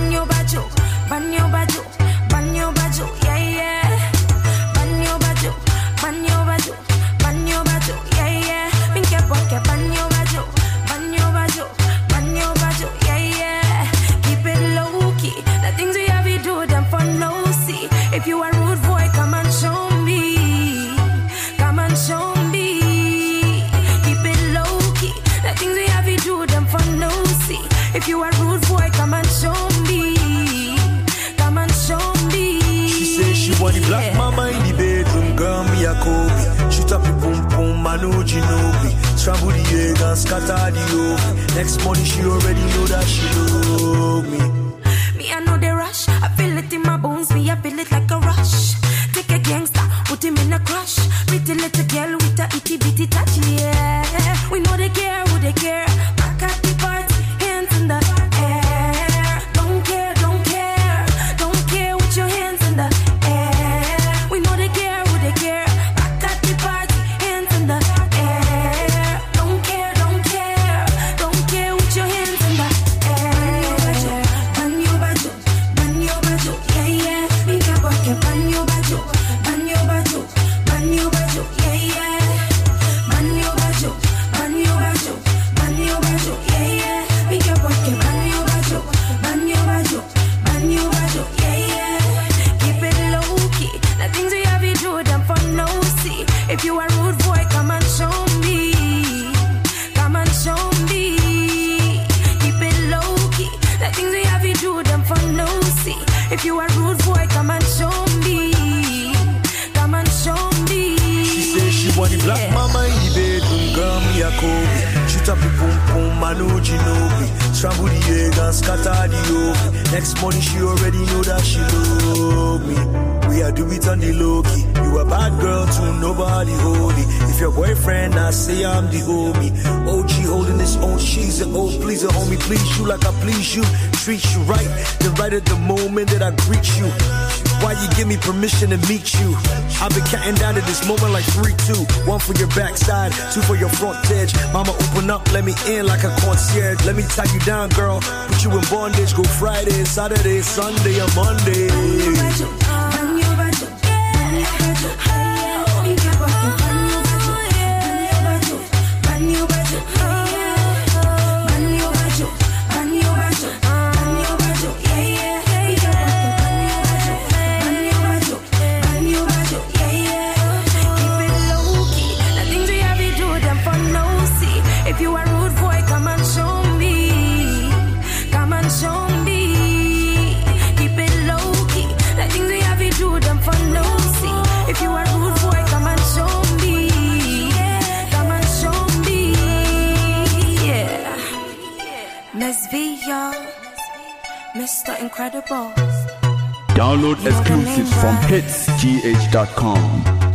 banyo bajo, banyo bajo, banyo bajo, yeah yeah. Banyo bajo, banyo bajo, banyo bajo, yeah yeah. Pinke poke banyo bajo, banyo bajo, banyo bajo, yeah yeah. Keep it low key. The things we have we do them for no see. If you are rude boy, come and show me. Come and show me. Keep it low key. The things we have we do them for no see. If you are rude boy, come and show me. Come and show me. She says she want the black mama in the bedroom, girl me a Kobe. Shoot up the boom boom, Manu Ginobili. Scramble the egg and scatter the oven. Next morning she already know that she love me. Me I know the rush, I feel it in my bones. Me I feel it like a rush. Take a gangster, put him in a crush. Pretty little girl with a itty bitty touch, yeah. We know they care, who they care. Back at the party, hands in the air. Don't care, don't care, don't care with your hands in the air. We know they care, who they care. Back at the party, hands in the air. Don't care, don't care, don't care with your hands in the air. Banyo bajo, banyo bajo, yeah yeah. Pinke poke banyo bajo, banyo bajo, banyo bajo, yeah yeah. Banyo bajo, banyo bajo, banyo bajo, yeah yeah. Pinke poke banyo bajo, banyo bajo, banyo bajo, yeah yeah. Keep it low key. The things we have we do them for no see. If you are rude boy, come and show me. Come and show me. Keep it low key. The things we have we do them for no see. If you are rude boy, come and show me. Come and show me. She says she want the black mama in the bedroom, girl me a Kobe. Shoot up the boom boom, Manu Ginobili. Scramble the egg and scatter the oven. Next morning she already know that she love me. We are do it on the low key. You a bad girl too, nobody holy. If your boyfriend, I say I'm the homie. OG holding his own, she's an old pleaser, homie. Please you like I please you. Treat you right, then right at the moment that I greet you. Why you give me permission to meet you? I've been counting down to this moment like 3, 2. 1 for your backside, 2 for your front edge. Mama open up, let me in like a concierge. Let me tie you down, girl. Put you in bondage. Go Friday, Saturday, Sunday, or Monday. If you are rude boy, come and show me. Come and show me. Keep it low key. The things we have we do them for no see. If you are rude boy, come and show me. Come and show me. Yeah. Miss V, y'all. Mr. Incredible. Download exclusives from hitsgh.com.